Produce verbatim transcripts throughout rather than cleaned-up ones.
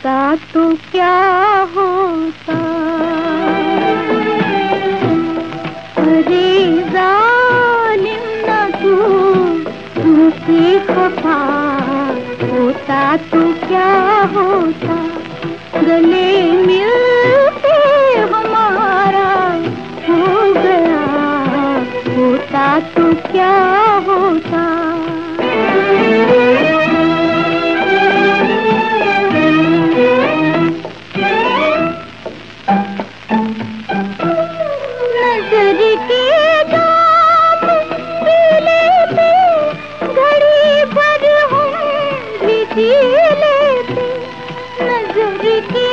होता तो क्या होता। अरे जालिम ना तू मुझसे खफा होता तो क्या होता। गले मिलते हमारा हो गया होता तो क्या होता। नजर के जाम पी लेते घड़ी भर हम भी जी लेते। नजर के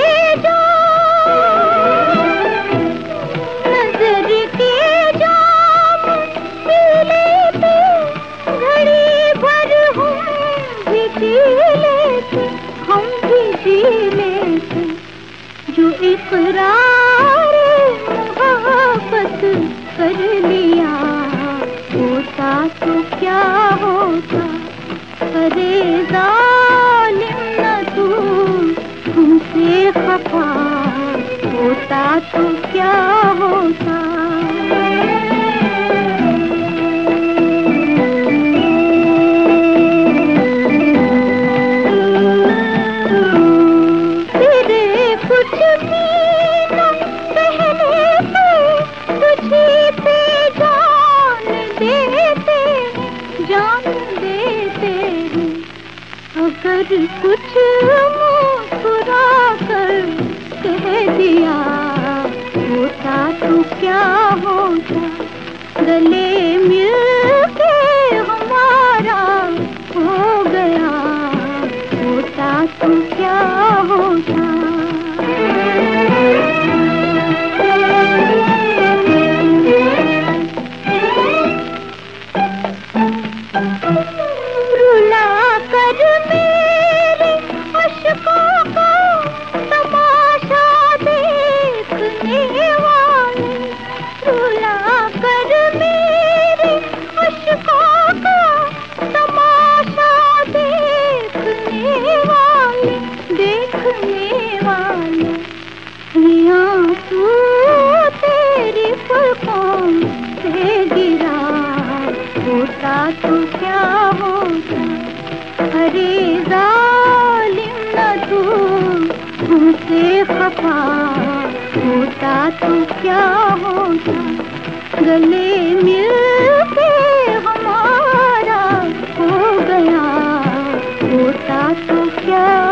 जाम नजर के जाम पी लेते घड़ी भर हम भी जी लेते। हम भी जी लेते जो इकरार मोहब्बत कर लिया होता तो क्या होता। अरे जालिम ना तू तुमसे खफा होता तो क्या होता। तेरे कुछ भी न कहने पे तुझी पे जान देते जान देते हैं। अगर कुछ मुस्कुरा कर कह दिया होता तो क्या होता। गले मिलके हमारा हो गया होता तो क्या होता। रुला कर मेरे अश्कों का तमाशा देखने वाले। रुला कर मेरे अश्कों का तमाशा देखने वाले देखने वाले। ये आंसू तेरी पलकों से गिरा होता तो क्या होता। अरे जालिम ना तू मुझसे खफा होता तो क्या होता। गले मिलके हमारा हो गया होता तो क्या